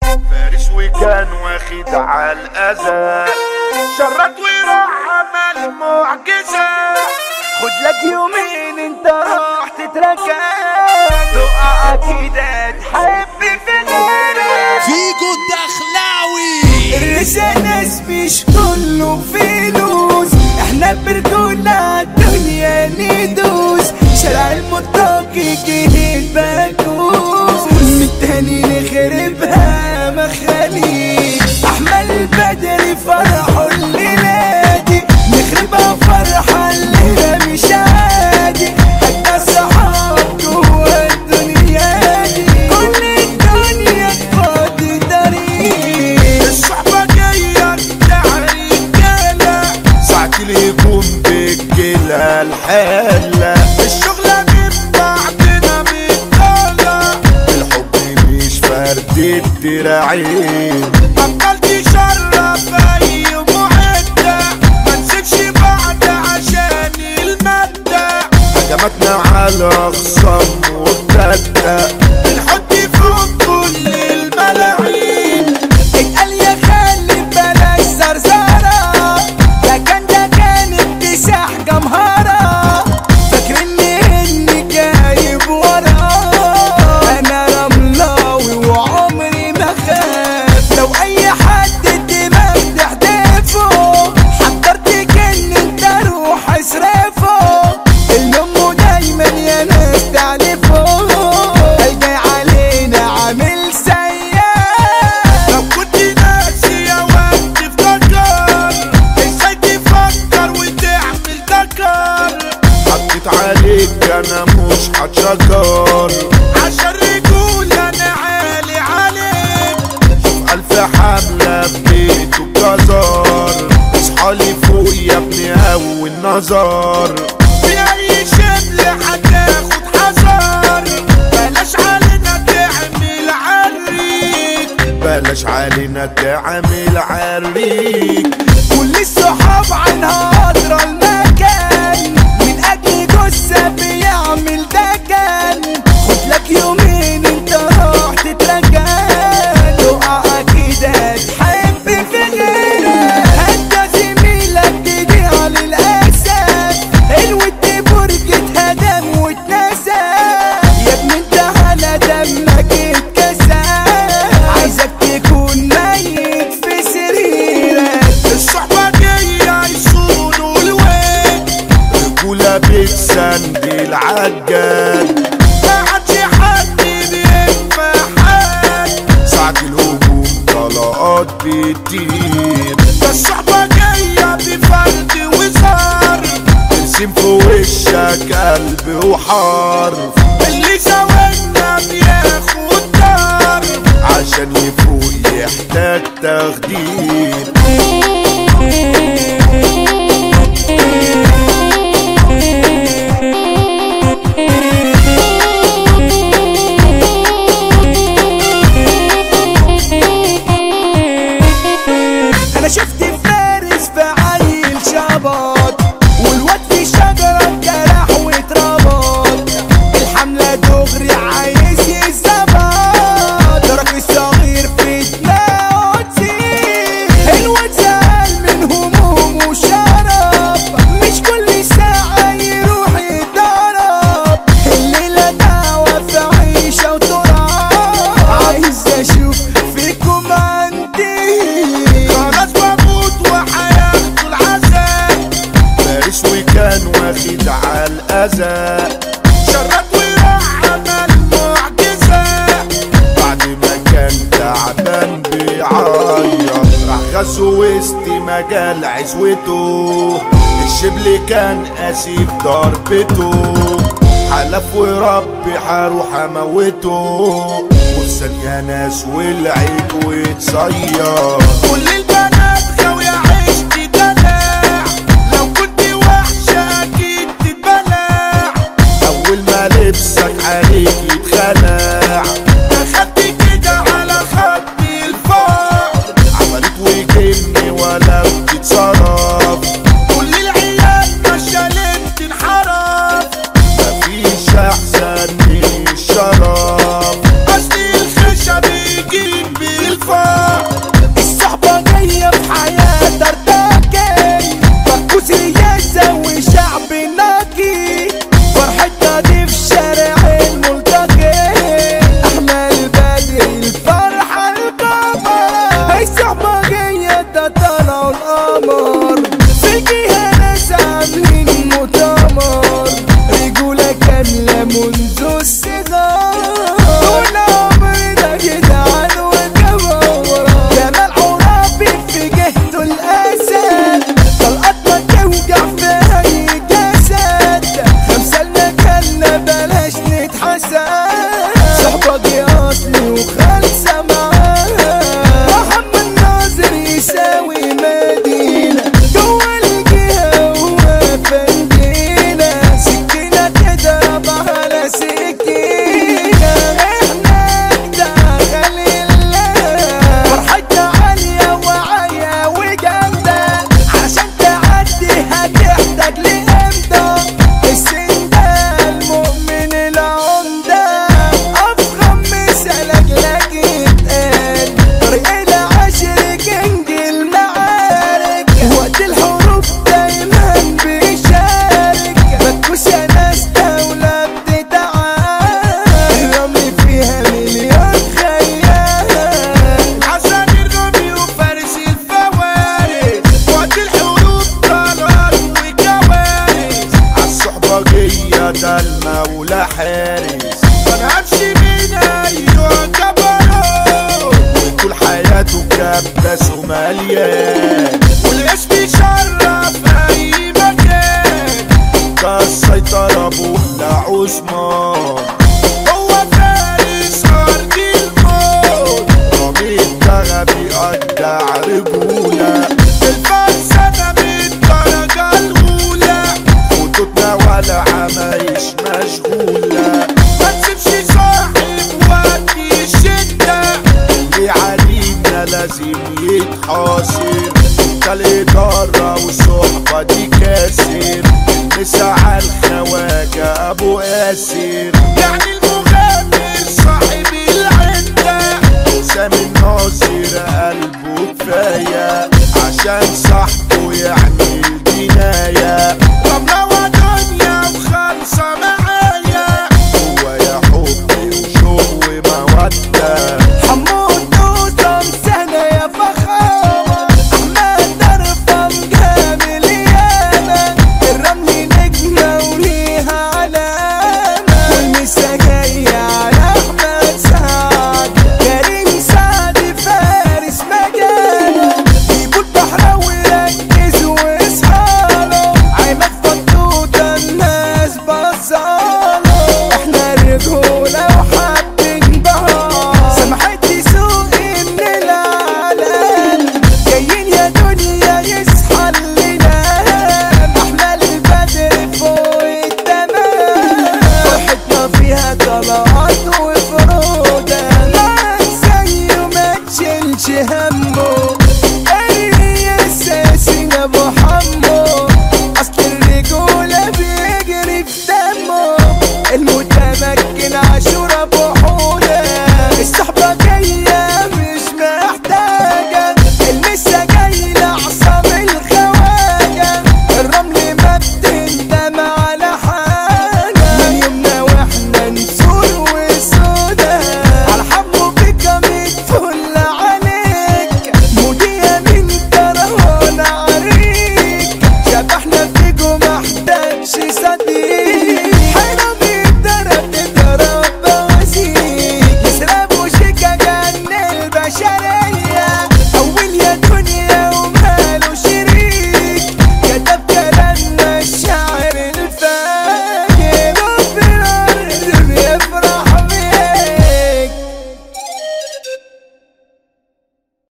فارس وكان واخد على الأذى، شرط وراح عمل معجزة. خد لك يومين انت راح تتركن، تقع اكيد هتحب في غيرك. فيجو الدخلاوي الرزق ناس مش كله فلوس، احنا برجولنا الدنيا ندوس. شارع المطاقي جديد باكوس، من تاني نخربها مخاليق. احمل البدري فرحوا الليلة دي، نخربها فرحة الليلة مش عادي. حتى الصحاب جوا الدنيا دي، كل الدنيا تفضي طريق. الصحبة جاية بتاع رجالة، ساعة الهجوم بتجيلها الحالة. الشغلة من بعدنا متطالع، الحب مش فرد الدراعين. أبطال تشرف أي معدة، منسيبش بعض عشان المادة. هجمتنا على أخصام مرتدة، بنحط فوق كل الملاعين. اتقال يا خالد بلاش زرزرة، ده كان اكتساح جمهرة. فاكرني اني جايب ورا، انا رملاوي وعمري ما خاف. لو اي حد الدماغ تحدفه، حضرت ان انت روح اصرفه. اليوم دايما يا ناس تعرفه، الجاي علينا عامل سيئة. لو كنت ناسي يا واد تفتكر، ازاي تفكر وتعمل ذكر. حطيت عليك انا مش هتشكر، عشان رجولة انا عالي عليك. شوف الف حملة ببيت وجزار، اصحالي فوق يا ابني اول نظر. في اي شبل هتاخد حذر، بلاش علينا تعمل عريك، بلاش علينا تعمل عريك. كل الصحاب عنها قدر المكان، من اجل جثة بيعمل دكان. خد لك يومين انت راح تتركن، تقع اكيد هتحب في غيرك. انت زميلك تيجي على الاسد، الود برج اتهدم واتنسى. يا ابني انت على دمك اتكسر، عايزك تكون ميت في سريرك. الصحبة جاية يصونوا الواد، رجولة بتسندل عالجد. ما عادش حد بينفع حد، ساعة الهجوم طلقات بتطير. ده الصحبة جاية بفرد وزار، ترسم في وشك قلب وحرف. اللي زودنا بياخد دار، عشان يفوق يحتاج تخدير. انا شفت فارس في عيل شبط، والواد في شجرة جرح واتربط. الحملة دغري عايز يظبط، ترك الصغير في دماغه تسيب. الواد زعل من هموم وشرب، مش كل ساعة يروح يتضرب. الليلة دعوة في عيشة وتراب، عايز اشوف فيكم عندي. خلاص بموت وحياخدوا العذاب، فارس وكان واخد على الأذى. شرط وراح عمل معجزة، بعد ما كان تعبان بيعيط. راح غزو وسط مجال عزوته، الشبل كان قاسي في ضربته. حلف وربي هروح اموته، والثانية ناس والعيد وتصير. كل البنات خاوية عشت دلع، لو كنت وحشة اكيد تتبلع. اول ما لبسك عليك يتخلع، دخلت كده على خط الفقر. عملت وجني ولا بتتصرف، كل العيال مشالت تنحرف. مفيش احسن من الشرف، اصل الخشب يجيب بالفقر. كباسه مليان والاسم يشرف اي مكان ده السيطرة بولا عثمان هو فارس ارض الموت رامي الدغبي اجدع رجولة الفلسفة من الدرجة الاولى خطوطنا ولا عمايش مشغولة ما تسيبش صاحب وقت الشدة اللي علينا لازم يتحاصر ده الإدارة والصحبة دي كاسر مساع الخواجة أبو قاسر يعني المغامر صاحب العدة سامي الناصر قلبه كفاية عشان صاحبه